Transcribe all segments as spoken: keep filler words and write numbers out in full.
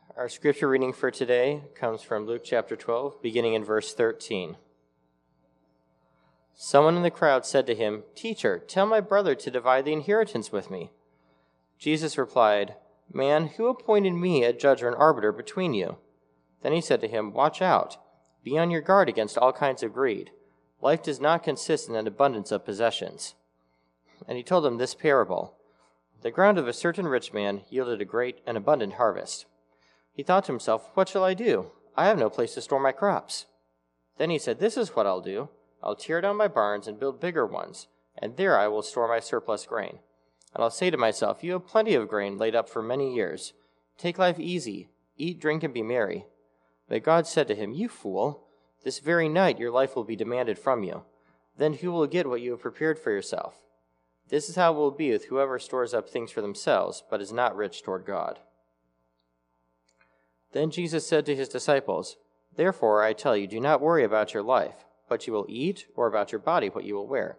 Our scripture reading for today comes from Luke chapter twelve, beginning in verse thirteen. Someone in the crowd said to him, "Teacher, tell my brother to divide the inheritance with me." Jesus replied, "Man, who appointed me a judge or an arbiter between you?" Then he said to him, "Watch out. Be on your guard against all kinds of greed. Life does not consist in an abundance of possessions." And he told them this parable. The ground of a certain rich man yielded a great and abundant harvest. He thought to himself, "What shall I do? I have no place to store my crops." Then he said, "This is what I'll do. I'll tear down my barns and build bigger ones, and there I will store my surplus grain. And I'll say to myself, you have plenty of grain laid up for many years. Take life easy, eat, drink, and be merry." But God said to him, "You fool, this very night your life will be demanded from you. Then who will get what you have prepared for yourself? This is how it will be with whoever stores up things for themselves, but is not rich toward God." Then Jesus said to his disciples, "Therefore I tell you, do not worry about your life, what you will eat, or about your body, what you will wear.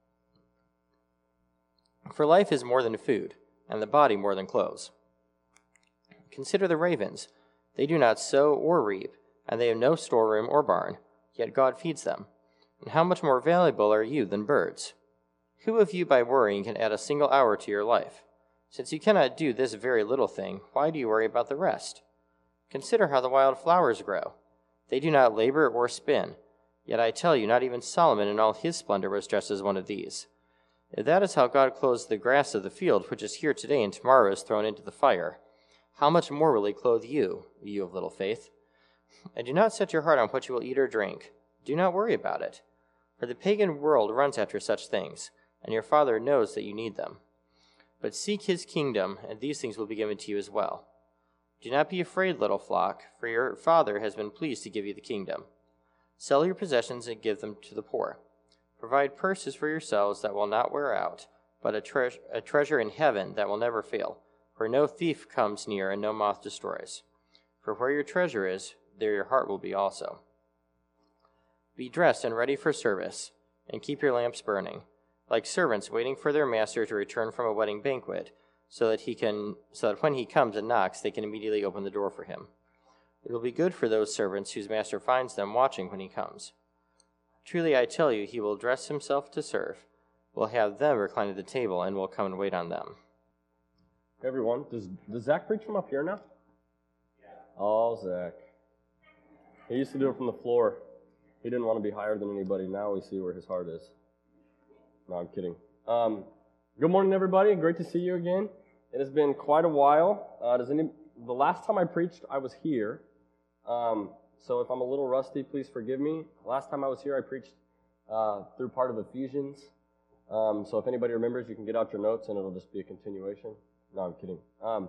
For life is more than food, and the body more than clothes. Consider the ravens. They do not sow or reap, and they have no storeroom or barn, yet God feeds them. And how much more valuable are you than birds? Who of you by worrying can add a single hour to your life? Since you cannot do this very little thing, why do you worry about the rest? Consider how the wild flowers grow. They do not labor or spin. Yet I tell you, not even Solomon in all his splendor was dressed as one of these. If that is how God clothes the grass of the field, which is here today and tomorrow is thrown into the fire, how much more will he clothe you, you of little faith? And do not set your heart on what you will eat or drink. Do not worry about it. For the pagan world runs after such things, and your Father knows that you need them. But seek his kingdom, and these things will be given to you as well. Do not be afraid, little flock, for your Father has been pleased to give you the kingdom. Sell your possessions and give them to the poor. Provide purses for yourselves that will not wear out, but a, tre- a treasure in heaven that will never fail, where no thief comes near and no moth destroys. For where your treasure is, there your heart will be also. Be dressed and ready for service, and keep your lamps burning, like servants waiting for their master to return from a wedding banquet, so that he can, so that when he comes and knocks, they can immediately open the door for him. It will be good for those servants whose master finds them watching when he comes. Truly I tell you, he will dress himself to serve, will have them recline at the table, and will come and wait on them. Hey everyone, does, does Zach preach from up here now? Yeah. Oh, Zach. He used to do it from the floor. He didn't want to be higher than anybody. Now we see where his heart is. No, I'm kidding. Um, good morning, everybody. Great to see you again. It has been quite a while. Uh, does any? The last time I preached, I was here. Um, so if I'm a little rusty, please forgive me. Last time I was here, I preached uh, through part of Ephesians. Um, so if anybody remembers, you can get out your notes, and it'll just be a continuation. No, I'm kidding. Um,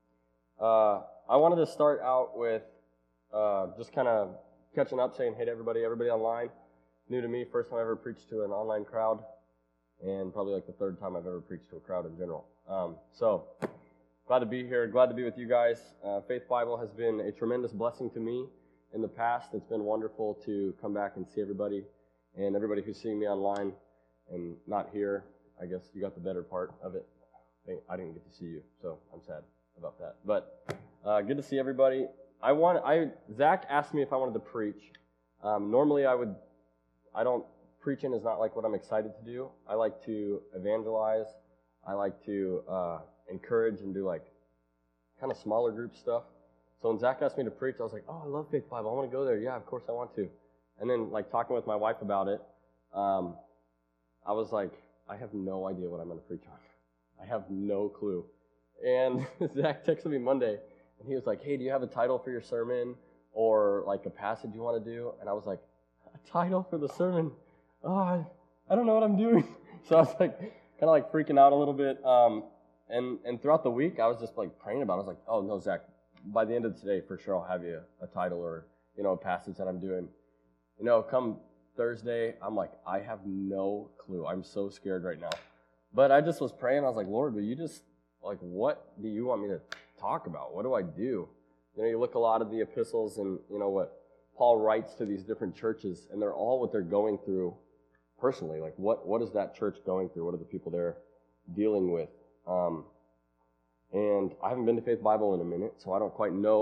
uh, I wanted to start out with uh, just kind of catching up, saying hey to everybody, everybody online. New to me, first time I ever preached to an online crowd, and probably like the third time I've ever preached to a crowd in general. Um, so, glad to be here, glad to be with you guys. Uh, Faith Bible has been a tremendous blessing to me in the past. It's been wonderful to come back and see everybody, and everybody who's seeing me online and not here. I guess you got the better part of it. I didn't get to see you, so I'm sad about that. But uh, good to see everybody. I want. I Zach asked me if I wanted to preach. Um, normally, I would. I don't. Preaching is not like what I'm excited to do. I like to evangelize. I like to uh, encourage and do like kind of smaller group stuff. So when Zach asked me to preach, I was like, oh, I love Faith Bible. I want to go there. Yeah, of course I want to. And then like talking with my wife about it, um, I was like, I have no idea what I'm going to preach on. I have no clue. And Zach texted me Monday, and he was like, hey, do you have a title for your sermon or like a passage you want to do? And I was like, a title for the sermon? Oh, I, I don't know what I'm doing. So I was like, kind of like freaking out a little bit. Um, and, and throughout the week, I was just like praying about it. I was like, oh, no, Zach, by the end of today, for sure I'll have you a, a title or, you know, a passage that I'm doing. You know, come Thursday, I'm like, I have no clue. I'm so scared right now. But I just was praying. I was like, Lord, will you just, like, what do you want me to talk about? What do I do? You know, you look a lot of the epistles and, you know, what Paul writes to these different churches, and they're all what they're going through personally. Like, what, what is that church going through? What are the people there dealing with? Um, and I haven't been to Faith Bible in a minute, so I don't quite know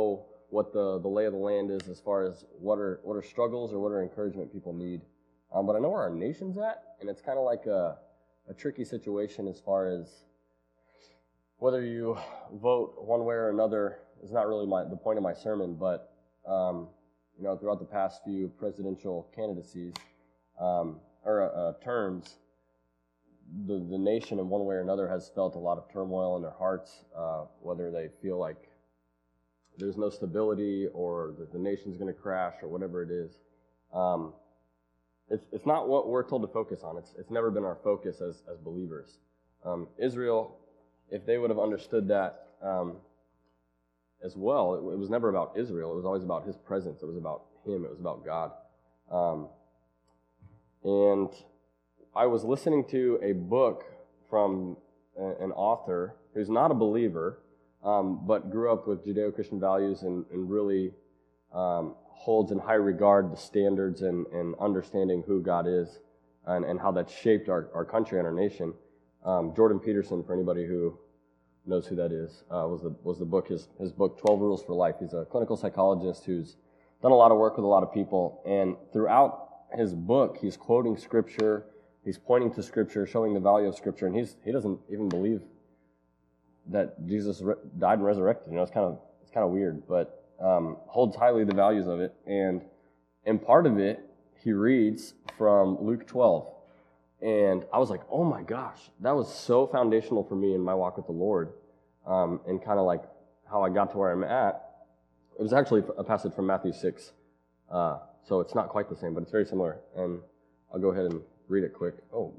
what the, the lay of the land is as far as what are what are struggles or what are encouragement people need. Um, but I know where our nation's at, and it's kind of like a, a tricky situation as far as whether you vote one way or another is not really my, the point of my sermon, but um, you know, throughout the past few presidential candidacies um, or uh, terms, the the nation in one way or another has felt a lot of turmoil in their hearts, uh, whether they feel like there's no stability or that the nation's going to crash or whatever it is. Um, it's it's not what we're told to focus on. It's it's never been our focus as as believers. Um, Israel, if they would have understood that um, as well, it, it was never about Israel. It was always about His presence. It was about Him. It was about God. Um, and I was listening to a book from a, an author who's not a believer, um, but grew up with Judeo-Christian values and, and really um, holds in high regard the standards and, and understanding who God is and, and how that's shaped our, our country and our nation. Um, Jordan Peterson, for anybody who knows who that is, uh, was the was the book his his book twelve Rules for Life. He's a clinical psychologist who's done a lot of work with a lot of people, and throughout his book, he's quoting Scripture, he's pointing to Scripture, showing the value of Scripture, and he's he doesn't even believe that Jesus re- died and resurrected. You know, it's kind of it's kind of weird, but um, holds highly the values of it, and in part of it, he reads from Luke twelve. And I was like, oh my gosh, that was so foundational for me in my walk with the Lord, um, and kind of like how I got to where I'm at. It was actually a passage from Matthew six, uh, so it's not quite the same, but it's very similar. And I'll go ahead and read it quick. Oh,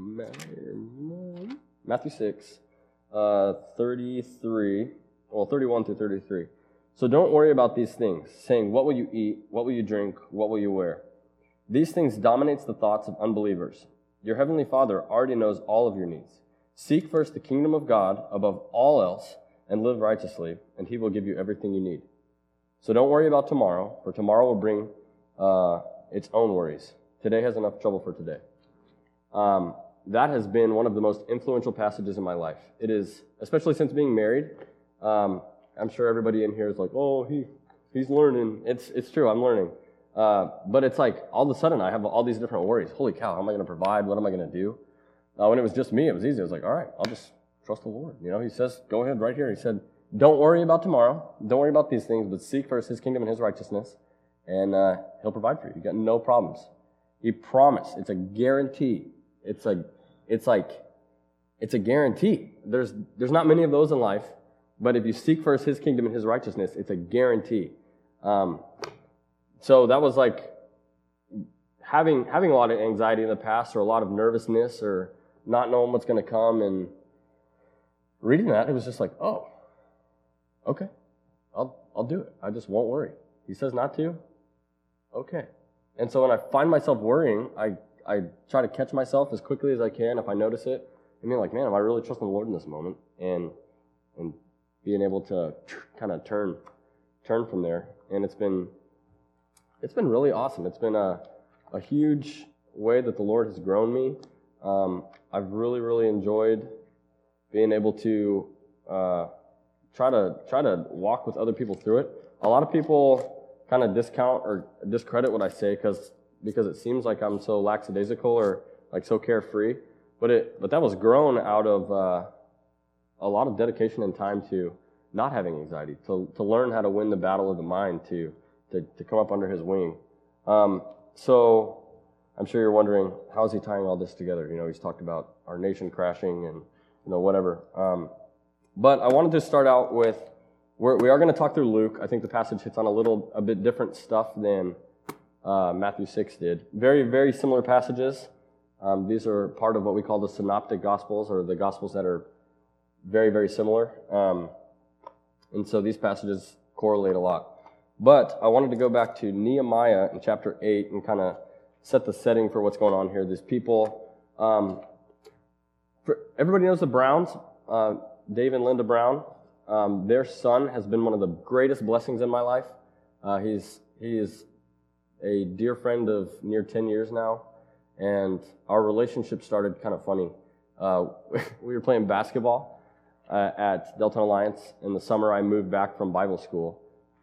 Matthew six, uh, thirty-three, well, thirty-one through thirty-three. So don't worry about these things, saying, what will you eat, what will you drink, what will you wear? These things dominates the thoughts of unbelievers. Your heavenly Father already knows all of your needs. Seek first the kingdom of God above all else and live righteously, and He will give you everything you need. So don't worry about tomorrow, for tomorrow will bring uh, its own worries. Today has enough trouble for today. Um, that has been one of the most influential passages in my life. It is, especially since being married. Um, I'm sure everybody in here is like, oh, he he's learning. It's it's true, I'm learning. Uh, but it's like, all of a sudden, I have all these different worries. Holy cow, how am I going to provide? What am I going to do? Uh, when it was just me, it was easy. I was like, all right, I'll just trust the Lord. You know, He says, go ahead right here. He said, don't worry about tomorrow. Don't worry about these things, but seek first His kingdom and His righteousness, and uh, He'll provide for you. You got no problems. He promised. It's a guarantee. It's a, it's like, it's a guarantee. There's, there's not many of those in life, but if you seek first His kingdom and His righteousness, it's a guarantee. Um, So that was like having having a lot of anxiety in the past, or a lot of nervousness, or not knowing what's going to come. And reading that, it was just like, oh, okay, I'll I'll do it. I just won't worry. He says not to. Okay. And so when I find myself worrying, I I try to catch myself as quickly as I can if I notice it. I mean, like, man, am I really trusting the Lord in this moment? And and being able to kind of turn turn from there. And it's been. It's been really awesome. It's been a, a huge way that the Lord has grown me. Um, I've really, really enjoyed being able to uh, try to try to walk with other people through it. A lot of people kind of discount or discredit what I say because because it seems like I'm so lackadaisical or like so carefree. But it but that was grown out of uh, a lot of dedication and time to not having anxiety, to to learn how to win the battle of the mind, to To, to come up under His wing. Um, so I'm sure you're wondering, how is he tying all this together? You know, he's talked about our nation crashing and, you know, whatever. Um, but I wanted to start out with, we're, we are going to talk through Luke. I think the passage hits on a little, a bit different stuff than uh, Matthew six did. Very, very similar passages. Um, these are part of what we call the synoptic gospels, or the gospels that are very, very similar. Um, and so these passages correlate a lot. But I wanted to go back to Nehemiah in chapter eight and kind of set the setting for what's going on here. These people, um, for, everybody knows the Browns, uh, Dave and Linda Brown. Um, their son has been one of the greatest blessings in my life. Uh, he's he is a dear friend of near ten years now, and our relationship started kind of funny. Uh, we were playing basketball uh, at Delta Alliance in the summer. I moved back from Bible school.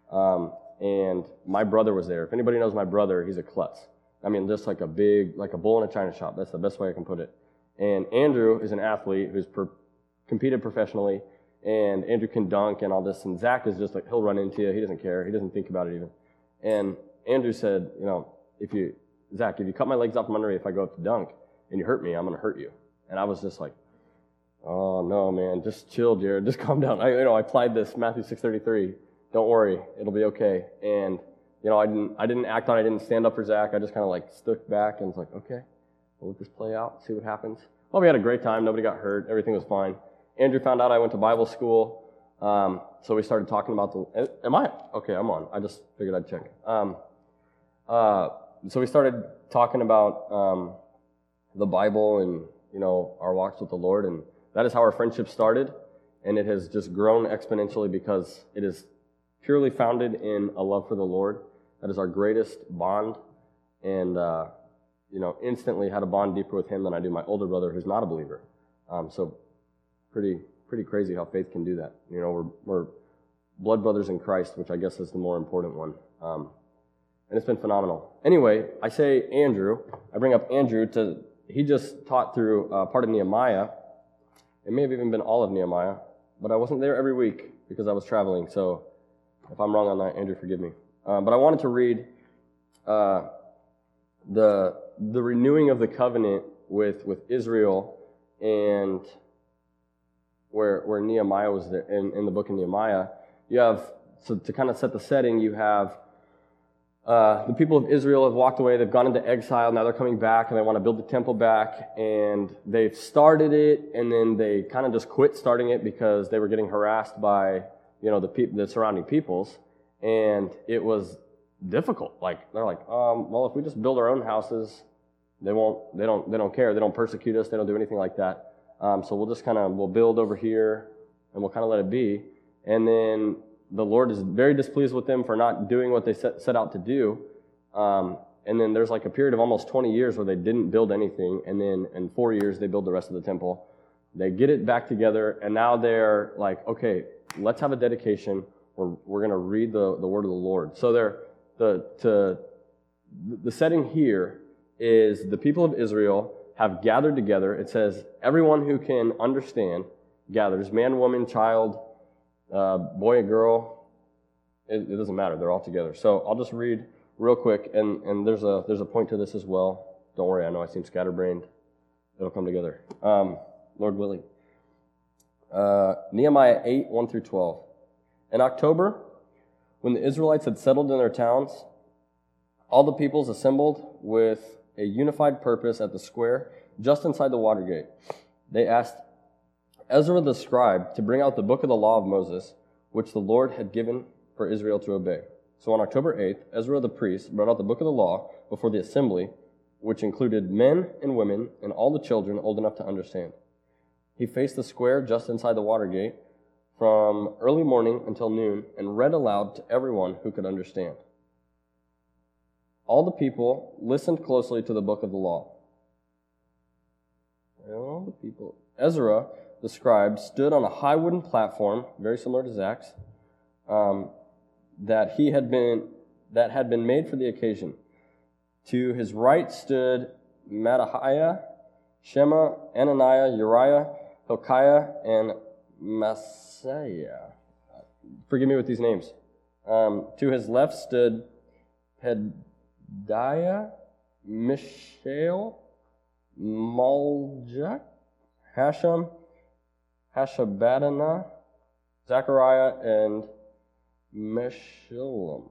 Um, and my brother was there. If anybody knows my brother, he's a klutz. I mean, just like a big, like a bull in a china shop. That's the best way I can put it. And Andrew is an athlete who's per, competed professionally, and Andrew can dunk and all this. And Zach is just like, he'll run into you. He doesn't care. He doesn't think about it even. And Andrew said, you know, if you, Zach, if you cut my legs off from under me, if I go up to dunk and you hurt me, I'm going to hurt you. And I was just like, oh, no, man, just chill, Jared. Just calm down. I, you know, I applied this Matthew six thirty-three. Don't worry, it'll be okay. And, you know, I didn't I didn't act on it. I didn't stand up for Zach. I just kind of, like, stuck back and was like, okay, we'll let this play out, see what happens. Well, we had a great time. Nobody got hurt. Everything was fine. Andrew found out I went to Bible school, um, so we started talking about the... Am I? Okay, I'm on. I just figured I'd check. Um, uh, so we started talking about um, the Bible and, you know, our walks with the Lord, and that is how our friendship started, and it has just grown exponentially because it is purely founded in a love for the Lord. That is our greatest bond, and, uh, you know, instantly had a bond deeper with him than I do my older brother who's not a believer. Um, so pretty pretty crazy how faith can do that. You know, we're, we're blood brothers in Christ, which I guess is the more important one. Um, and it's been phenomenal. Anyway, I say Andrew. I bring up Andrew to, he just taught through uh, part of Nehemiah. It may have even been all of Nehemiah, but I wasn't there every week because I was traveling, so if I'm wrong on that, Andrew, forgive me. Uh, but I wanted to read uh, the the renewing of the covenant with, with Israel, and where where Nehemiah was there, in, in the book of Nehemiah. You have, so to kind of set the setting, you have uh, the people of Israel have walked away, they've gone into exile, now they're coming back, and they want to build the temple back, and they've started it, and then they kind of just quit starting it because they were getting harassed by, you know, the pe- the surrounding peoples, and it was difficult. Like, they're like, um, well, if we just build our own houses, they won't, they don't, they don't care, they don't persecute us, they don't do anything like that. Um, so we'll just kind of, we'll build over here, and we'll kind of let it be. And then the Lord is very displeased with them for not doing what they set, set out to do. Um, and then there's like a period of almost twenty years where they didn't build anything, and then in four years they build the rest of the temple. They get it back together, and now they're like, okay, let's have a dedication. We're we're going to read the, the word of the Lord. So they're the to the setting here is the people of Israel have gathered together. It says everyone who can understand gathers, man, woman, child, uh, boy, and girl. It, it doesn't matter. They're all together. So I'll just read real quick, and, and there's a there's a point to this as well. Don't worry, I know I seem scatterbrained. It'll come together, um, Lord willing. Uh, Nehemiah eight, one through twelve. In October, when the Israelites had settled in their towns, all the peoples assembled with a unified purpose at the square just inside the water gate. They asked Ezra the scribe to bring out the book of the law of Moses, which the Lord had given for Israel to obey. So on October eighth, Ezra the priest brought out the book of the law before the assembly, which included men and women and all the children old enough to understand. He faced the square just inside the water gate from early morning until noon and read aloud to everyone who could understand. All the people listened closely to the book of the law. All the people. Ezra, the scribe, stood on a high wooden platform, very similar to Zach's, um, that he had been that had been made for the occasion. To his right stood Mattaniah, Shema, Ananiah, Uriah, Hilkiah, and Maaseiah. Forgive me with these names. Um, to his left stood Pedaiah, Mishael, Malchijah, Hashem, Hashabadana, Zechariah, and Meshullam.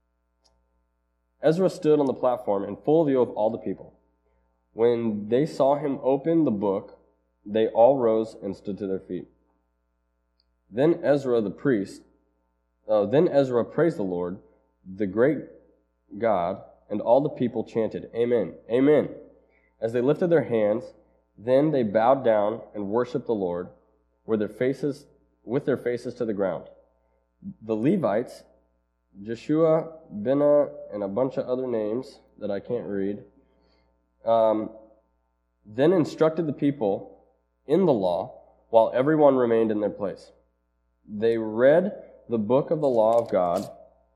Ezra stood on the platform in full view of all the people. When they saw him open the book, they all rose and stood to their feet. Then Ezra the priest, uh, then Ezra praised the Lord, the great God, and all the people chanted, Amen, Amen. As they lifted their hands, then they bowed down and worshiped the Lord, with their faces, with their faces to the ground. The Levites, Jeshua, Benah, and a bunch of other names that I can't read, um, then instructed the people in the law while everyone remained in their place. They read the book of the law of God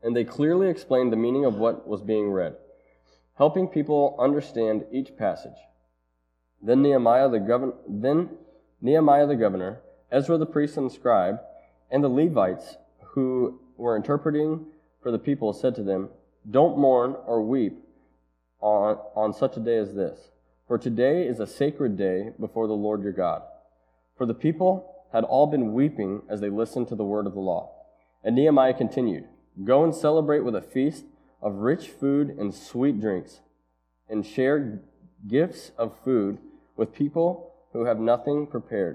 and they clearly explained the meaning of what was being read, helping people understand each passage. Then Nehemiah the governor, then Nehemiah the governor, Ezra the priest and scribe, and the Levites who were interpreting for the people said to them, "Don't mourn or weep on, on such a day as this, for today is a sacred day before the Lord your God." For the people had all been weeping as they listened to the word of the law. And Nehemiah continued, "Go and celebrate with a feast of rich food and sweet drinks, and share gifts of food with people who have nothing prepared.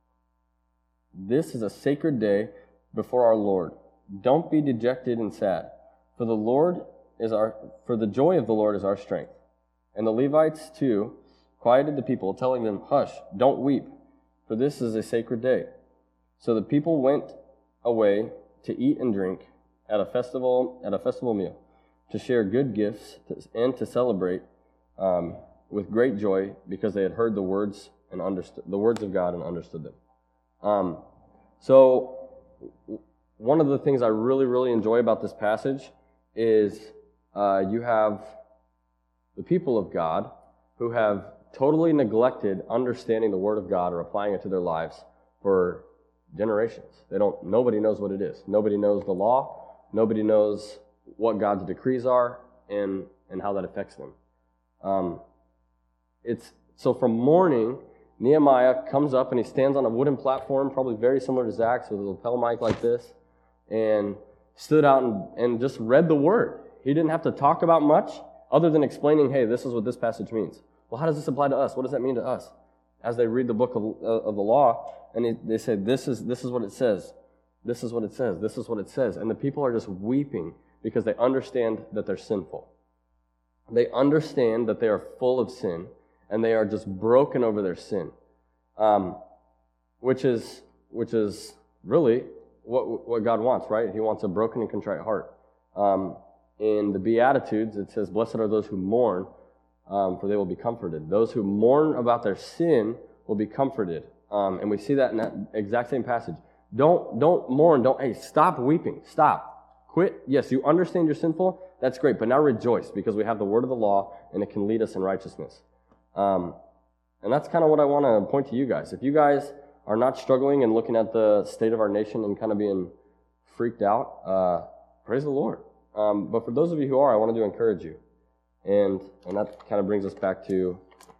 This is a sacred day before our Lord. Don't be dejected and sad, for the Lord is our for the joy of the Lord is our strength." And the Levites too quieted the people, telling them, "Hush, don't weep, for this is a sacred day." So the people went away to eat and drink at a festival at a festival meal, to share good gifts and to celebrate um, with great joy, because they had heard the words and understood the words of God and understood them. Um, so one of the things I really, really enjoy about this passage is uh, you have the people of God who have totally neglected understanding the Word of God or applying it to their lives for generations. They don't. Nobody knows what it is. Nobody knows the law. Nobody knows what God's decrees are and and how that affects them. Um, it's so from morning, Nehemiah comes up and he stands on a wooden platform, probably very similar to Zach's, with a lapel mic like this, and stood out and, and just read the word. He didn't have to talk about much other than explaining, "Hey, this is what this passage means." Well, how does this apply to us? What does that mean to us? As they read the book of, uh, of the law, and they, they say, this is this is what it says. This is what it says. This is what it says. And the people are just weeping because they understand that they're sinful. They understand that they are full of sin, and they are just broken over their sin, um, which is which is really what what God wants, right? He wants a broken and contrite heart. Um, in the Beatitudes, it says, "Blessed are those who mourn, um, for they will be comforted." Those who mourn about their sin will be comforted, um, and we see that in that exact same passage. Don't don't mourn. Don't hey, stop weeping. Stop. Quit. Yes, you understand you're sinful. That's great, but now rejoice, because we have the word of the law, and it can lead us in righteousness. Um, and that's kind of what I want to point to you guys. If you guys are not struggling and looking at the state of our nation and kind of being freaked out, uh, praise the Lord. Um, but for those of you who are, I wanted to encourage you. And and that kind of brings us back to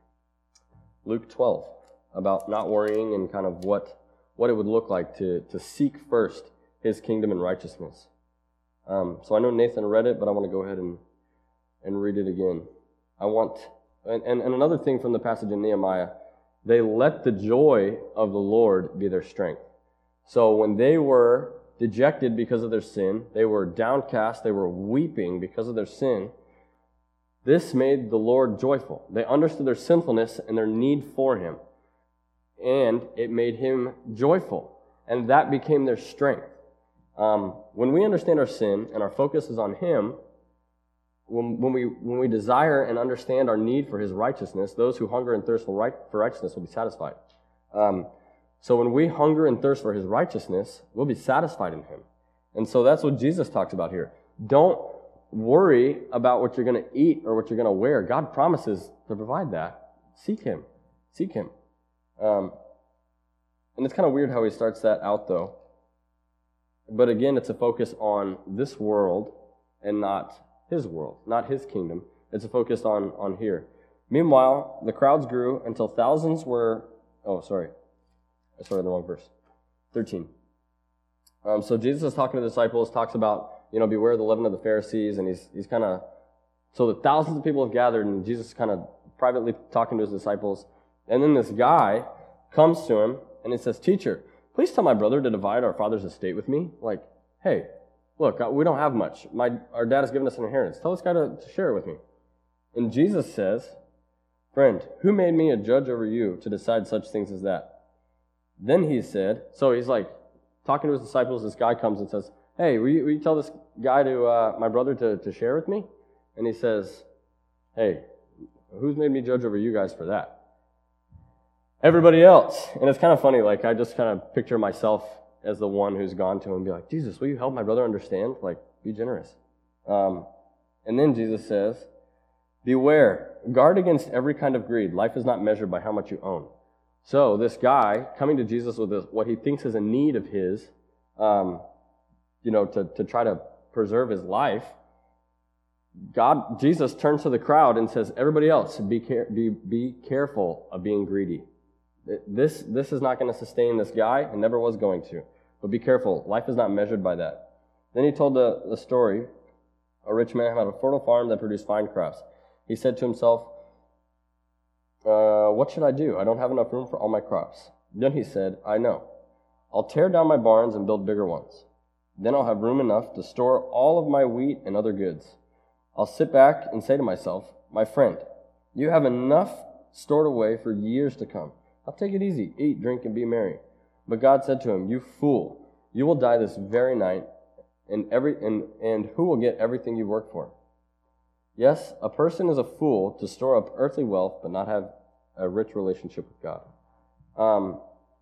Luke twelve, about not worrying and kind of what what it would look like to, to seek first his kingdom and righteousness. Um, so I know Nathan read it, but I want to go ahead and, and read it again. I want, and, and, and another thing from the passage in Nehemiah, they let the joy of the Lord be their strength. So when they were dejected because of their sin, they were downcast, they were weeping because of their sin, this made the Lord joyful. They understood their sinfulness and their need for him, and it made him joyful, and that became their strength. Um, when we understand our sin and our focus is on him, when, when we when we desire and understand our need for his righteousness, those who hunger and thirst for, right, for righteousness will be satisfied. Um, so when we hunger and thirst for his righteousness, we'll be satisfied in him. And so that's what Jesus talks about here. Don't worry about what you're going to eat or what you're going to wear. God promises to provide that. Seek him. Seek him. Um, and it's kind of weird how he starts that out, though. But again, it's a focus on this world and not his world, not his kingdom. It's a focus on, on here. Meanwhile, the crowds grew until thousands were... Oh, sorry. I started the wrong verse. thirteen. Um, so Jesus is talking to the disciples, talks about, you know, beware the leaven of the Pharisees, and he's he's kind of... So the thousands of people have gathered, and Jesus is kind of privately talking to his disciples. And then this guy comes to him, and he says, "Teacher, please tell my brother to divide our father's estate with me." Like, hey, look, we don't have much. My Our dad has given us an inheritance. Tell this guy to, to share it with me. And Jesus says, "Friend, who made me a judge over you to decide such things as that?" Then he said, so he's like talking to his disciples. This guy comes and says, "Hey, will you, will you tell this guy to, uh, my brother to, to share with me?" And he says, "Hey, who's made me judge over you guys for that?" Everybody else. And it's kind of funny, like I just kind of picture myself as the one who's gone to him and be like, Jesus, will you help my brother understand? Like, be generous. Um, and then Jesus says, beware, guard against every kind of greed. Life is not measured by how much you own. So this guy coming to Jesus with this, what he thinks is a need of his, um, you know, to, to try to preserve his life, God, Jesus turns to the crowd and says, everybody else, be, care, be, be careful of being greedy. This, this is not going to sustain this guy, and never was going to. But be careful. Life is not measured by that. Then he told the, the story, a rich man had a fertile farm that produced fine crops. He said to himself, uh, what should I do? I don't have enough room for all my crops. Then he said, I know. I'll tear down my barns and build bigger ones. Then I'll have room enough to store all of my wheat and other goods. I'll sit back and say to myself, my friend, you have enough stored away for years to come. I'll take it easy, eat, drink, and be merry. But God said to him, you fool, you will die this very night, and every and, and who will get everything you worked for? Yes, a person is a fool to store up earthly wealth, but not have a rich relationship with God. Um,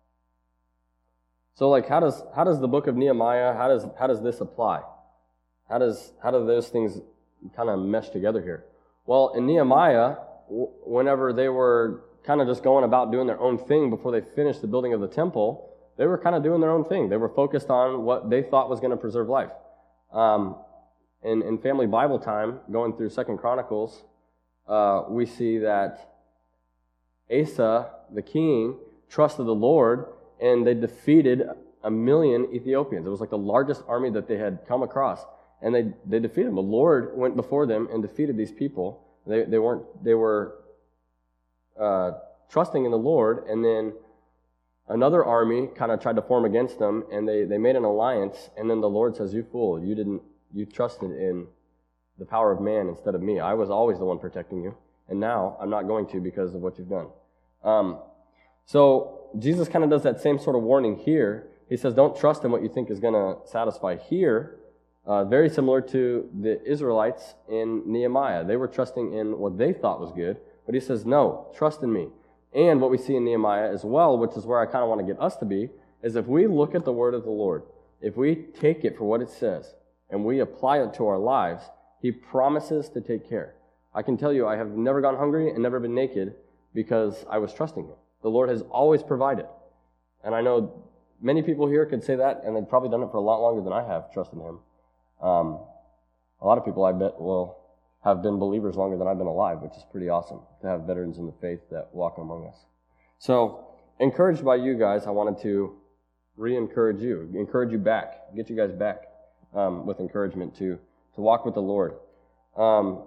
so, like, how does how does the book of Nehemiah, how does how does this apply? How does how do those things kind of mesh together here? Well, in Nehemiah, w- whenever they were kind of just going about doing their own thing before they finished the building of the temple, they were kind of doing their own thing. They were focused on what they thought was going to preserve life. Um, in, in family Bible time, going through Second Chronicles, uh, we see that Asa, the king, trusted the Lord, and they defeated a million Ethiopians. It was like the largest army that they had come across, and they, they defeated them. The Lord went before them and defeated these people. They they weren't they were uh, trusting in the Lord, and then another army kind of tried to form against them, and they, they made an alliance, and then the Lord says, you fool, you didn't you trusted in the power of man instead of me. I was always the one protecting you, and now I'm not going to because of what you've done. Um, so Jesus kind of does that same sort of warning here. He says, don't trust in what you think is going to satisfy here. Uh, very similar to the Israelites in Nehemiah. They were trusting in what they thought was good, but he says, no, trust in me. And what we see in Nehemiah as well, which is where I kind of want to get us to be, is if we look at the word of the Lord, if we take it for what it says, and we apply it to our lives, he promises to take care. I can tell you, I have never gone hungry and never been naked because I was trusting him. The Lord has always provided. And I know many people here could say that, and they've probably done it for a lot longer than I have, trusting him. Um, a lot of people, I bet, will have been believers longer than I've been alive, which is pretty awesome to have veterans in the faith that walk among us. So, encouraged by you guys, I wanted to re-encourage you, encourage you back, get you guys back um, with encouragement to, to walk with the Lord. Um,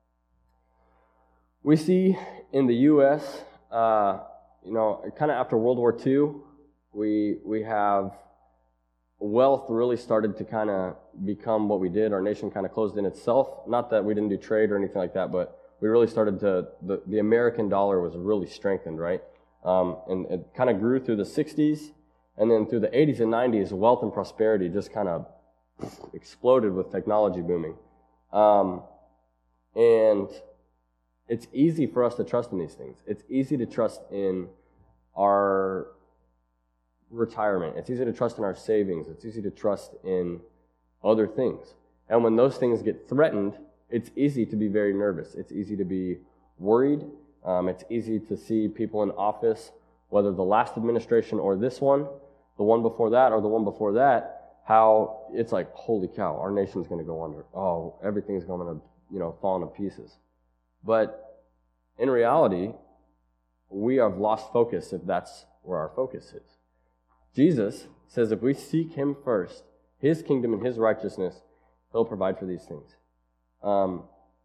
we see in the U S, uh, you know, kind of after World War Two, we we have wealth really started to kind of become what we did. Our nation kind of closed in itself. Not that we didn't do trade or anything like that, but we really started to, the, the American dollar was really strengthened, right? Um, and it kind of grew through the sixties, and then through the eighties and nineties, wealth and prosperity just kind of exploded with technology booming. Um, and it's easy for us to trust in these things. It's easy to trust in our retirement. It's easy to trust in our savings. It's easy to trust in other things. And when those things get threatened, it's easy to be very nervous. It's easy to be worried. Um, it's easy to see people in office, whether the last administration or this one, the one before that or the one before that, how it's like, holy cow, our nation's going to go under. Oh, everything's going to, you know, fall into pieces. But in reality, we have lost focus if that's where our focus is. Jesus says if we seek him first, his kingdom and his righteousness, he'll provide for these things. Um,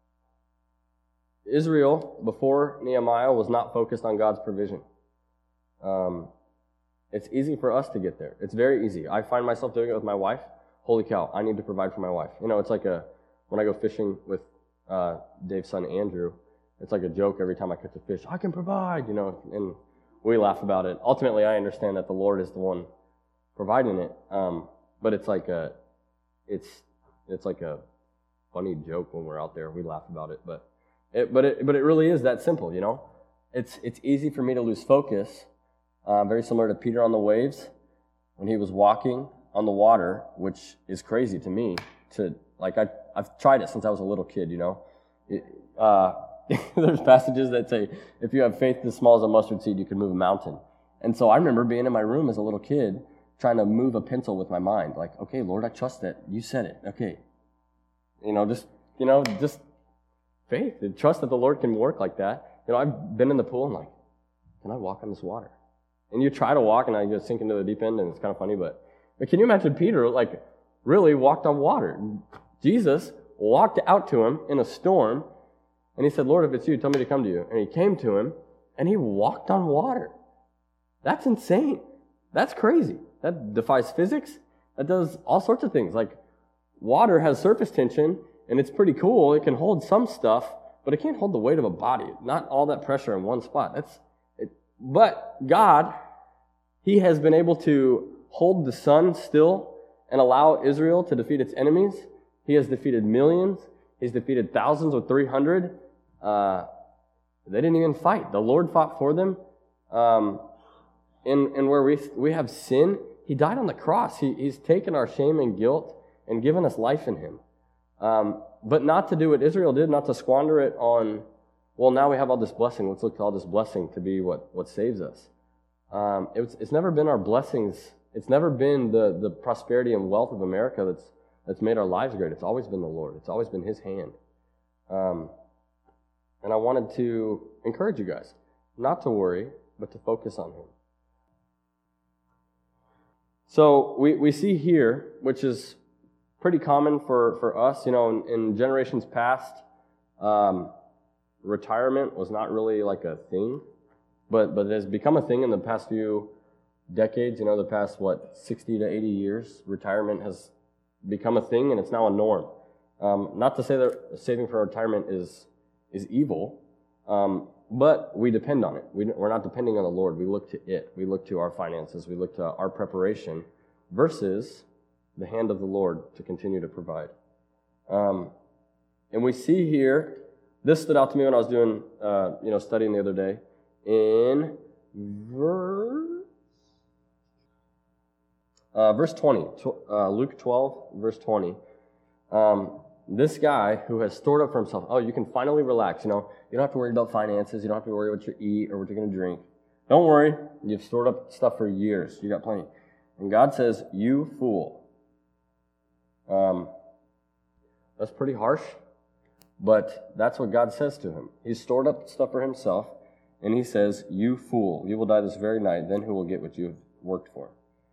Israel, before Nehemiah, was not focused on God's provision. Um, it's easy for us to get there. It's very easy. I find myself doing it with my wife. Holy cow, I need to provide for my wife. You know, it's like a, when I go fishing with uh, Dave's son Andrew, it's like a joke every time I catch a fish. I can provide, you know, and we laugh about it. Ultimately, I understand that the Lord is the one providing it, um, but it's like a, it's it's like a funny joke when we're out there. We laugh about it, but it, but it but it really is that simple, you know. It's it's easy for me to lose focus. Uh, very similar to Peter on the waves. when he was walking on the water, which is crazy to me. To like, I I've tried it since I was a little kid. You know, it, uh, there's passages that say if you have faith as small as a mustard seed, you can move a mountain. And so I remember being in my room as a little kid, trying to move a pencil with my mind. Like, okay, Lord, I trust that you said it. Okay, you know, just you know, just faith and trust that the Lord can work like that. You know, I've been in the pool and like, can I walk on this water? And you try to walk and I just sink into the deep end and it's kind of funny, but, but can you imagine Peter, like, really walked on water? Jesus walked out to him in a storm and he said, Lord, if it's you, tell me to come to you. And he came to him and he walked on water. That's insane. That's crazy. That defies physics. That does all sorts of things. Like, water has surface tension and it's pretty cool. It can hold some stuff, but it can't hold the weight of a body. Not all that pressure in one spot. That's it. But God, He has been able to hold the sun still and allow Israel to defeat its enemies. He has defeated millions. He's defeated thousands with three hundred. Uh, they didn't even fight. The Lord fought for them. Um, and, and where we we have sin, He died on the cross. He, he's taken our shame and guilt and given us life in Him. Um, but not to do what Israel did, not to squander it on, well, now we have all this blessing. Let's look to all this blessing to be what, what saves us. Um, it's, it's never been our blessings. It's never been the, the prosperity and wealth of America that's that's made our lives great. It's always been the Lord. It's always been His hand. Um, and I wanted to encourage you guys not to worry, but to focus on Him. So we, we see here, which is pretty common for, for us, you know, in, in generations past, um, retirement was not really like a thing, but but it has become a thing in the past few decades, you know, the past, what, sixty to eighty years, retirement has become a thing, and it's now a norm. Um, not to say that saving for retirement is is evil, um, but we depend on it. We, we're not depending on the Lord. We look to it. We look to our finances. We look to our preparation versus the hand of the Lord to continue to provide. Um, and we see here, this stood out to me when I was doing, uh, you know, studying the other day, in verse, uh, verse twenty, uh, Luke twelve, verse twenty. Um, this guy who has stored up for himself, oh, you can finally relax, you know, you don't have to worry about finances, you don't have to worry what you eat or what you're going to drink. Don't worry, you've stored up stuff for years, you got plenty. And God says, you fool. Um, that's pretty harsh, but that's what God says to him. He's stored up stuff for himself, and He says, you fool, you will die this very night, then who will get what you've worked for?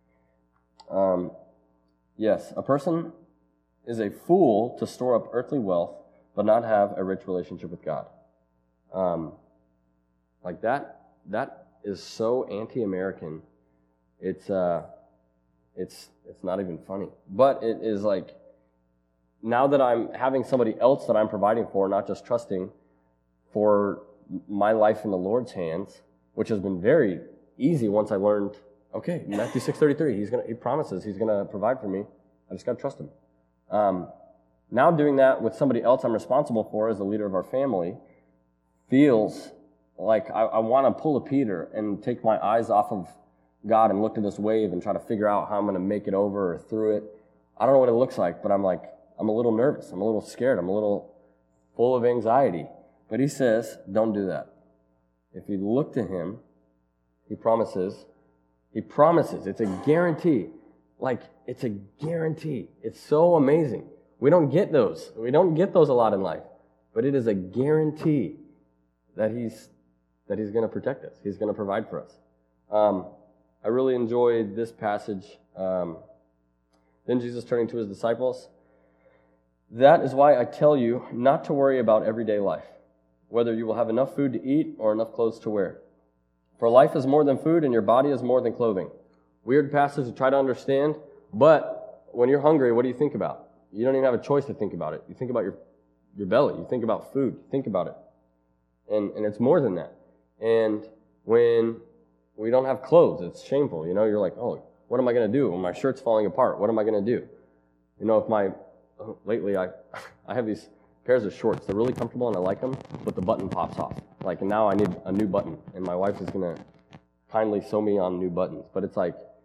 Um, yes, a person is a fool to store up earthly wealth, but not have a rich relationship with God. Um, like that, that is so anti-American. It's, uh, it's, it's not even funny. But it is like, now that I'm having somebody else that I'm providing for, not just trusting for my life in the Lord's hands, which has been very easy once I learned, okay, Matthew six thirty-three, he's gonna, he promises He's going to provide for me. I just got to trust Him. Um, now doing that with somebody else I'm responsible for as the leader of our family feels like I, I want to pull a Peter and take my eyes off of God and look to this wave and try to figure out how I'm going to make it over or through it. I don't know what it looks like, but I'm like, I'm a little nervous. I'm a little scared. I'm a little full of anxiety. But He says, don't do that. If you look to Him, He promises, He promises, it's a guarantee. Like, it's a guarantee. It's so amazing. We don't get those. We don't get those a lot in life. But it is a guarantee that He's that He's going to protect us. He's going to provide for us. Um, I really enjoyed this passage. Um, then Jesus turning to His disciples, that is why I tell you not to worry about everyday life, whether you will have enough food to eat or enough clothes to wear. For life is more than food, and your body is more than clothing. Weird passage to try to understand, but when you're hungry, what do you think about? You don't even have a choice to think about it. You think about your, your belly. You think about food. You think about it. And, and it's more than that. And when we don't have clothes, it's shameful. You know, you're like, oh, what am I going to do when my shirt's falling apart? What am I going to do? You know, if my, lately I, I have these pairs of shorts. They're really comfortable and I like them, but the button pops off. Like, now I need a new button, and my wife is going to kindly sew me on new buttons. But it's like,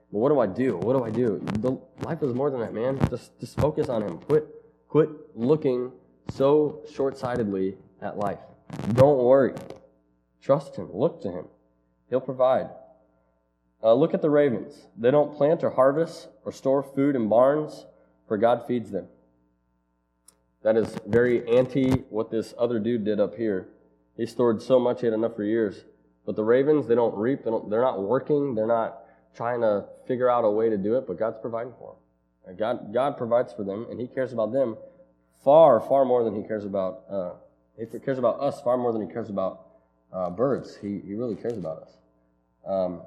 But what do I do? What do I do? The, life is more than that, man. Just, just focus on him. Quit, quit looking so short-sightedly at life. Don't worry. Trust him. Look to him. He'll provide. Uh, look at the ravens. They don't plant or harvest or store food in barns, for God feeds them. That is very anti what this other dude did up here. He stored so much, he had enough for years. But the ravens, they don't reap. They don't, they're not working. They're not trying to figure out a way to do it, but God's providing for them. God, God provides for them, and he cares about them far, far more than he cares about, uh, he cares about us far more than he cares about uh, birds. He, he really cares about us. Um,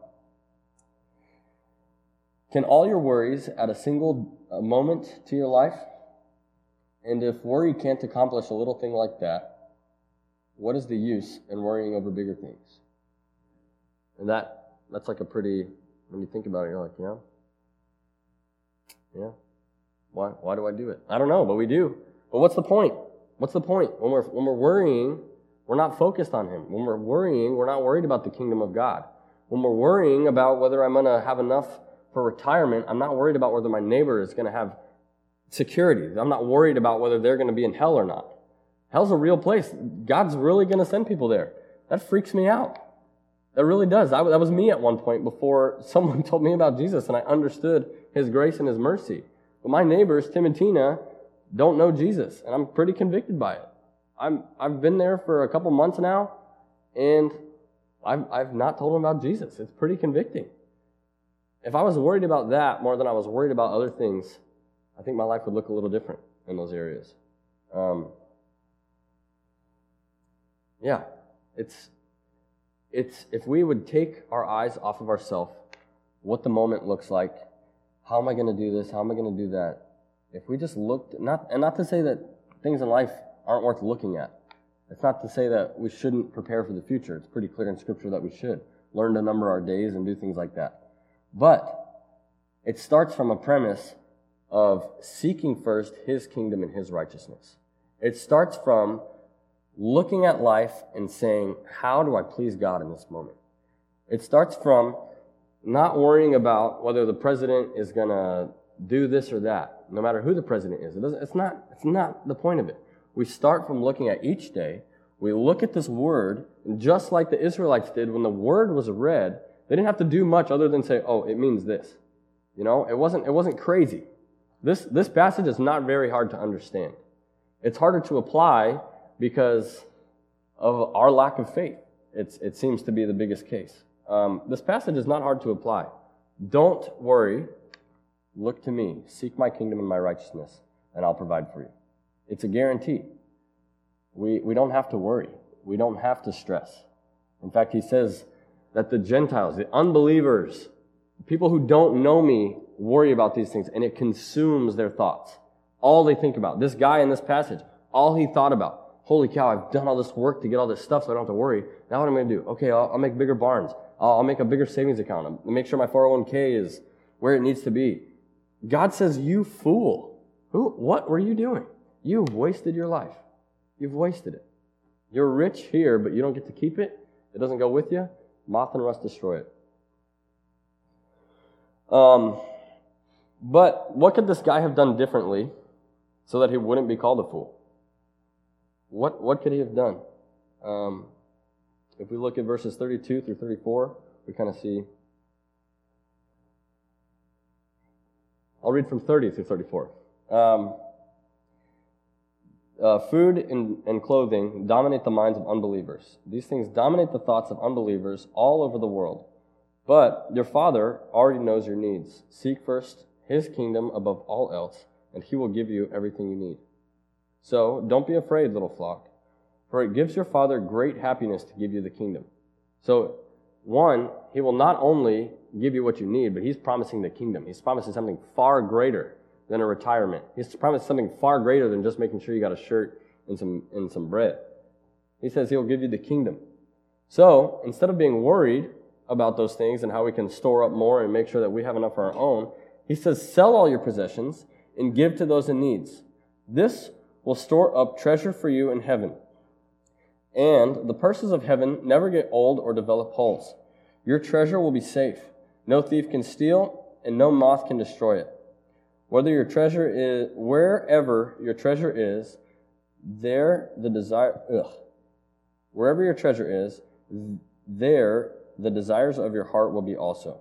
can all your worries add a single uh, moment to your life? And if worry can't accomplish a little thing like that, what is the use in worrying over bigger things? And that that's like a pretty, when you think about it, you're like, yeah, yeah. Why why do I do it? I don't know, but we do. But what's the point? What's the point? When we're when we're worrying, we're not focused on him. When we're worrying, we're not worried about the kingdom of God. When we're worrying about whether I'm going to have enough for retirement, I'm not worried about whether my neighbor is going to have security. I'm not worried about whether they're going to be in hell or not. Hell's a real place. God's really going to send people there. That freaks me out. That really does. I, that was me at one point before someone told me about Jesus and I understood his grace and his mercy. But my neighbors, Tim and Tina, don't know Jesus, and I'm pretty convicted by it. I'm, I've been there for a couple months now, and I've, I've not told them about Jesus. It's pretty convicting. If I was worried about that more than I was worried about other things, I think my life would look a little different in those areas. Um, yeah, it's it's if we would take our eyes off of ourselves, what the moment looks like, how am I going to do this, how am I going to do that? If we just looked, not and not to say that things in life aren't worth looking at. It's not to say that we shouldn't prepare for the future. It's pretty clear in Scripture that we should learn to number our days and do things like that. But it starts from a premise of seeking first his kingdom and his righteousness. It starts from looking at life and saying, how do I please God in this moment? It starts from not worrying about whether the president is going to do this or that, no matter who the president is. It doesn't, it's not, it's not the point of it. We start from looking at each day. We look at this word, and just like the Israelites did when the word was read, they didn't have to do much other than say, oh, it means this. You know, it wasn't, it wasn't crazy. This, this passage is not very hard to understand. It's harder to apply because of our lack of faith. It's, it seems to be the biggest case. Um, this passage is not hard to apply. Don't worry. Look to me. Seek my kingdom and my righteousness, and I'll provide for you. It's a guarantee. We, we don't have to worry. We don't have to stress. In fact, he says that the Gentiles, the unbelievers, people who don't know me, worry about these things, and it consumes their thoughts. All they think about. This guy in this passage, all he thought about, holy cow, I've done all this work to get all this stuff so I don't have to worry. Now what am I going to do? Okay, I'll, I'll make bigger barns. I'll, I'll make a bigger savings account. I'll make sure my four oh one k is where it needs to be. God says, you fool. Who? What were you doing? You've wasted your life. You've wasted it. You're rich here, but you don't get to keep it. It doesn't go with you. Moth and rust destroy it. Um, but what could this guy have done differently so that he wouldn't be called a fool? What what could he have done? Um, if we look at verses thirty-two through thirty-four, we kind of see. I'll read from thirty through thirty-four. Um, uh, food and, and clothing dominate the minds of unbelievers. These things dominate the thoughts of unbelievers all over the world. But your Father already knows your needs. Seek first his kingdom above all else, and he will give you everything you need. So don't be afraid, little flock, for it gives your Father great happiness to give you the kingdom. So, one, he will not only give you what you need, but he's promising the kingdom. He's promising something far greater than a retirement. He's promising something far greater than just making sure you got a shirt and some and some bread. He says he'll give you the kingdom. So, instead of being worried about those things and how we can store up more and make sure that we have enough for our own, he says, sell all your possessions and give to those in needs. This will store up treasure for you in heaven. And the purses of heaven never get old or develop holes. Your treasure will be safe. No thief can steal and no moth can destroy it. Whether your treasure is, wherever your treasure is, there the desire, ugh. Wherever your treasure is, there the desires of your heart will be also.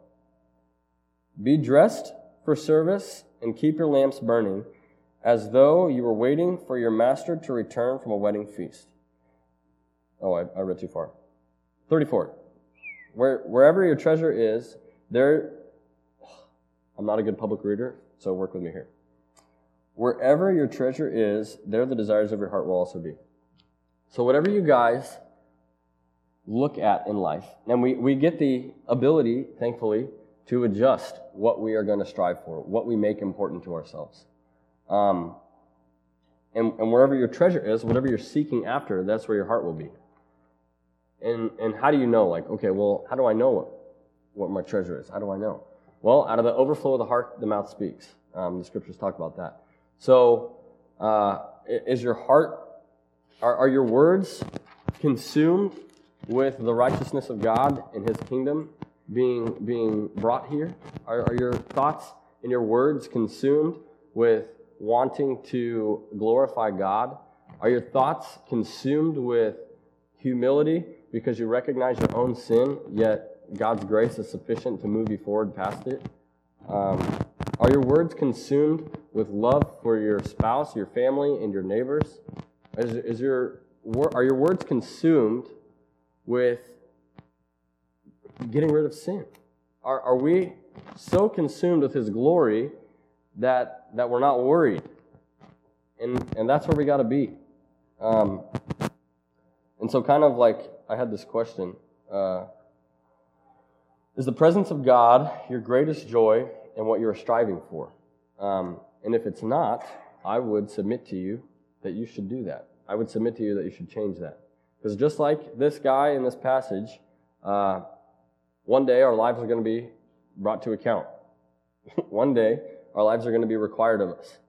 Be dressed for service and keep your lamps burning, as though you were waiting for your master to return from a wedding feast. Oh, I, I read too far. thirty-four. Where, wherever your treasure is, there... I'm not a good public reader, so work with me here. Wherever your treasure is, there the desires of your heart will also be. So whatever you guys look at in life, and we, we get the ability, thankfully, to adjust what we are going to strive for, what we make important to ourselves. Um, and, and wherever your treasure is, whatever you're seeking after, that's where your heart will be. And and how do you know? Like, okay, well, how do I know what, what my treasure is? How do I know? Well, out of the overflow of the heart, the mouth speaks. Um, the scriptures talk about that. So, uh, is your heart, are, are your words consumed with the righteousness of God and His kingdom being being brought here? Are, are your thoughts and your words consumed with wanting to glorify God? Are your thoughts consumed with humility because you recognize your own sin, yet God's grace is sufficient to move you forward past it? Um, are your words consumed with love for your spouse, your family, and your neighbors? Is, is your are your words consumed with getting rid of sin? Are, are we so consumed with His glory that that we're not worried? And and that's where we got to be. Um, and so kind of like I had this question. Uh, is the presence of God your greatest joy and what you're striving for? Um, and if it's not, I would submit to you that you should do that. I would submit to you that you should change that. Because just like this guy in this passage, uh, one day our lives are going to be brought to account. One day our lives are going to be required of us.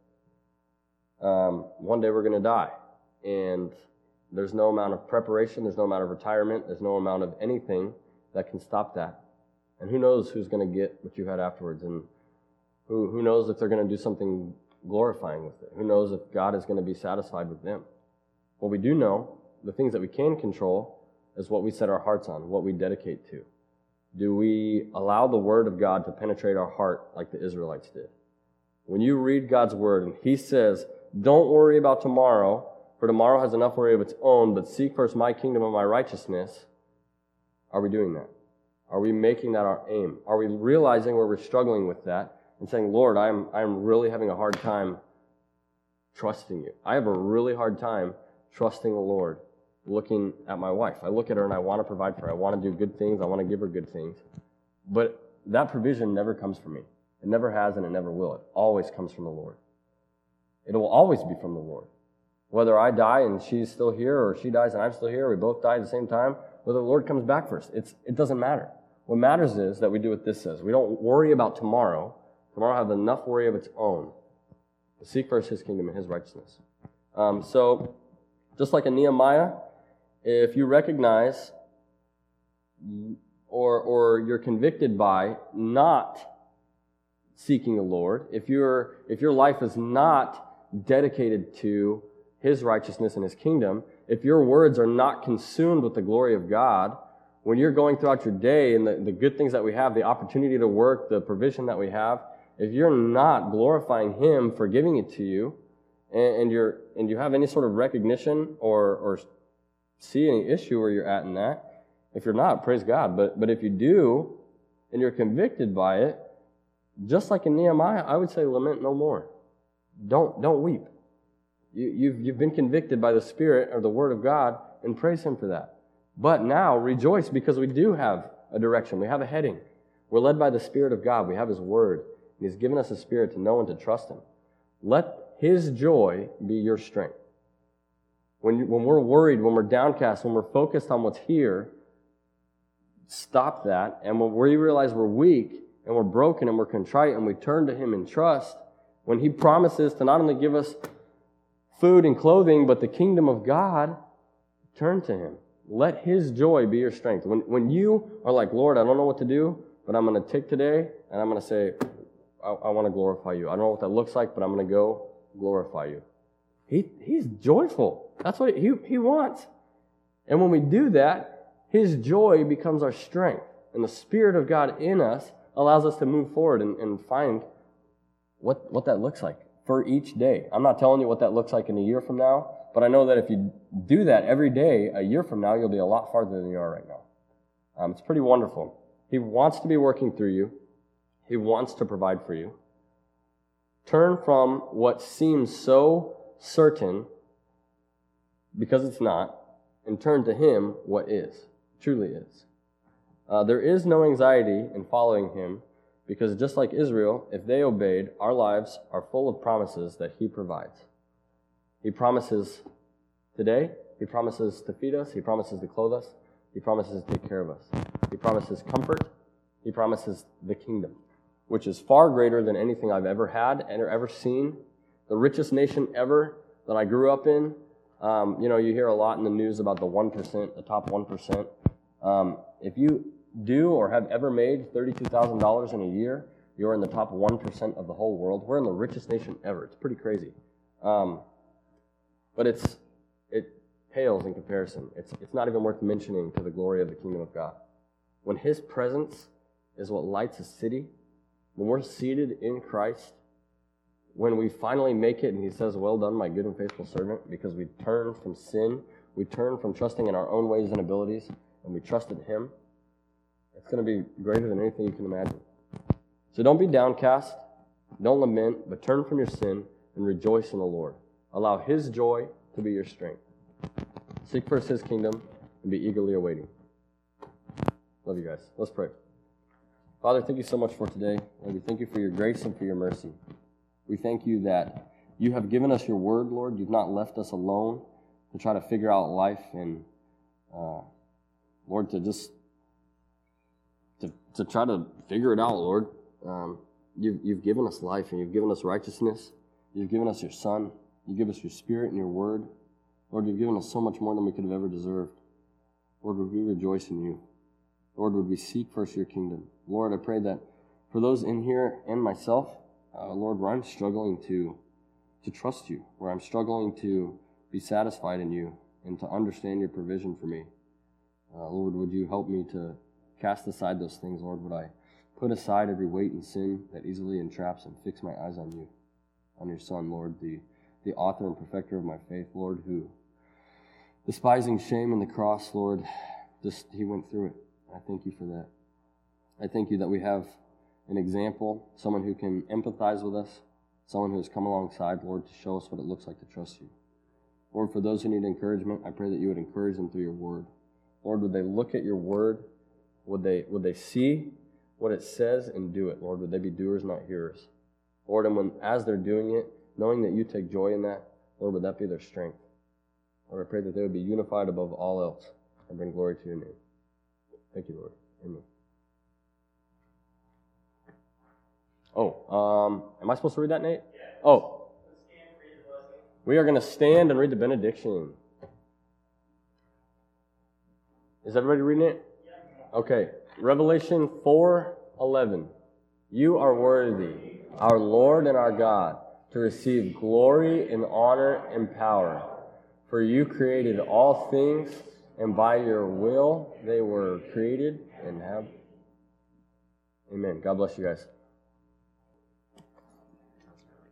Um, one day we're going to die. And there's no amount of preparation, there's no amount of retirement, there's no amount of anything that can stop that. And who knows who's going to get what you had afterwards, and who who knows if they're going to do something glorifying with it. Who knows if God is going to be satisfied with them. What we do know, the things that we can control, is what we set our hearts on, what we dedicate to. Do we allow the Word of God to penetrate our heart like the Israelites did? When you read God's Word and He says, don't worry about tomorrow, for tomorrow has enough worry of its own, but seek first my kingdom and my righteousness, are we doing that? Are we making that our aim? Are we realizing where we're struggling with that and saying, Lord, I'm I'm really having a hard time trusting you. I have a really hard time trusting the Lord, looking at my wife. I look at her and I want to provide for her. I want to do good things. I want to give her good things. But that provision never comes from me. It never has and it never will. It always comes from the Lord. It will always be from the Lord. Whether I die and she's still here, or she dies and I'm still here, or we both die at the same time, whether the Lord comes back first, it's, it doesn't matter. What matters is that we do what this says. We don't worry about tomorrow. Tomorrow has enough worry of its own. But seek first His kingdom and His righteousness. Um, so, just like in Nehemiah, if you recognize or or you're convicted by not seeking the Lord, if you're if your life is not dedicated to His righteousness and His kingdom, if your words are not consumed with the glory of God, when you're going throughout your day and the, the good things that we have, the opportunity to work, the provision that we have, if you're not glorifying Him for giving it to you, and, and you're and you have any sort of recognition or or see any issue where you're at in that, if you're not, praise God. But but if you do, and you're convicted by it, just like in Nehemiah, I would say lament no more. Don't don't weep. You, you've you've been convicted by the Spirit or the Word of God, and praise Him for that. But now rejoice, because we do have a direction. We have a heading. We're led by the Spirit of God. We have His Word. And He's given us a spirit to know and to trust Him. Let His joy be your strength. When, when we're worried, when we're downcast, when we're focused on what's here, stop that. And when we realize we're weak and we're broken and we're contrite and we turn to Him in trust, when He promises to not only give us food and clothing, but the kingdom of God, turn to Him. Let His joy be your strength. When when you are like, Lord, I don't know what to do, but I'm going to take today and I'm going to say, I, I want to glorify you. I don't know what that looks like, but I'm going to go glorify you. He He's joyful. That's what he, he wants. And when we do that, his joy becomes our strength. And the Spirit of God in us allows us to move forward and, and find what, what that looks like for each day. I'm not telling you what that looks like in a year from now, but I know that if you do that every day, a year from now, you'll be a lot farther than you are right now. Um, it's pretty wonderful. He wants to be working through you. He wants to provide for you. Turn from what seems so certain, because it's not, and turn to him what is, truly is. Uh, there is no anxiety in following him, because just like Israel, if they obeyed, our lives are full of promises that he provides. He promises today, he promises to feed us, he promises to clothe us, he promises to take care of us. He promises comfort, he promises the kingdom, which is far greater than anything I've ever had and ever seen. The richest nation ever that I grew up in. Um, you know, you hear a lot in the news about the one percent, the top one percent. Um, if you do or have ever made thirty-two thousand dollars in a year, you're in the top one percent of the whole world. We're in the richest nation ever. It's pretty crazy. Um, but it's it pales in comparison. It's, it's not even worth mentioning to the glory of the kingdom of God. When his presence is what lights a city, when we're seated in Christ, when we finally make it and he says, well done, my good and faithful servant, because we turn from sin, we turn from trusting in our own ways and abilities, and we trusted him, it's going to be greater than anything you can imagine. So don't be downcast, don't lament, but turn from your sin and rejoice in the Lord. Allow his joy to be your strength. Seek first his kingdom and be eagerly awaiting. Love you guys. Let's pray. Father, thank you so much for today. Lord, we thank you for your grace and for your mercy. We thank you that you have given us your word, Lord. You've not left us alone to try to figure out life and, uh, Lord, to just to, to try to figure it out, Lord. Um, you've, you've given us life and you've given us righteousness. You've given us your Son. You give us your Spirit and your word. Lord, you've given us so much more than we could have ever deserved. Lord, would we rejoice in you? Lord, would we seek first your kingdom? Lord, I pray that for those in here and myself, uh, Lord, where I'm struggling to, to trust you, where I'm struggling to be satisfied in you and to understand your provision for me, uh, Lord, would you help me to cast aside those things, Lord? Would I put aside every weight and sin that easily entraps and fix my eyes on you, on your Son, Lord, the, the author and perfecter of my faith, Lord, who, despising shame and the cross, Lord, just he went through it. I thank you for that. I thank you that we have an example, someone who can empathize with us, someone who has come alongside, Lord, to show us what it looks like to trust you. Lord, for those who need encouragement, I pray that you would encourage them through your word. Lord, would they look at your word? Would they, would they see what it says and do it? Lord, would they be doers, not hearers? Lord, and when as they're doing it, knowing that you take joy in that, Lord, would that be their strength? Lord, I pray that they would be unified above all else and bring glory to your name. Thank you, Lord. Amen. Oh, um, am I supposed to read that, Nate? Yeah. Oh. We are going to stand and read the benediction. Is everybody reading it? Yeah. Okay. Revelation four eleven. You are worthy, our Lord and our God, to receive glory and honor and power. For you created all things, and by your will they were created and have. Amen. God bless you guys.